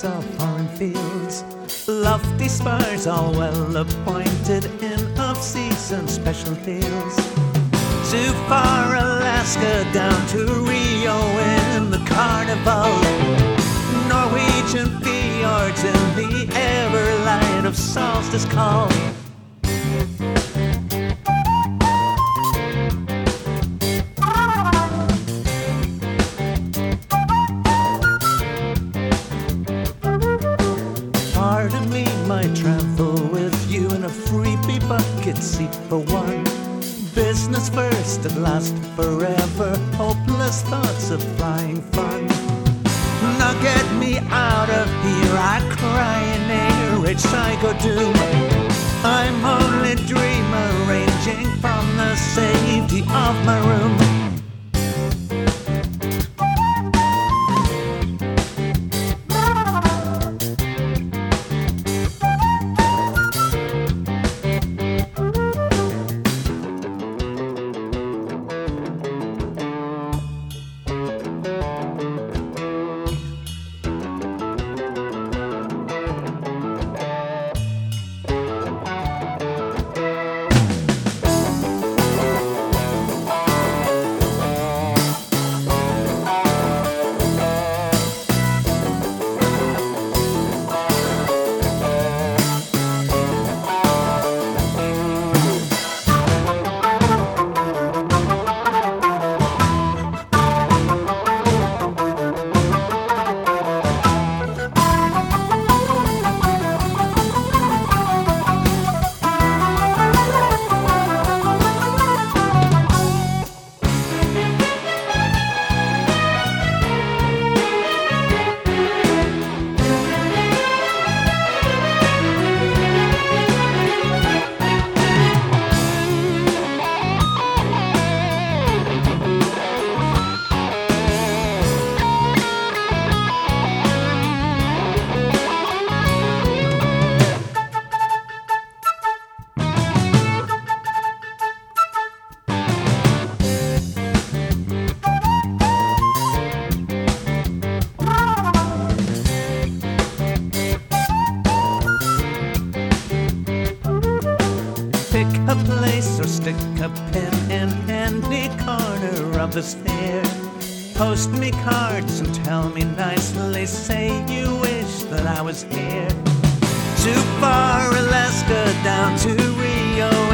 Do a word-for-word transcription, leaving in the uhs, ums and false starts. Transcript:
across all foreign fields. Lofty spires all well appointed in off-season special deals. Too far Alaska down to Rio in the carnival. Norwegian fjords in the ever light of solstice call. Pardon me, my travel with you in a freebie bucket seat for one. Business first and last forever, hopeless thoughts of flying fun. Now get me out of here, I cry in air, it's psycho doom. I'm only dream arranging from the safety of my room. Pick a place or stick a pin in any corner of the sphere. Post me cards and tell me nicely, say you wish that I was here. Too far Alaska down to Rio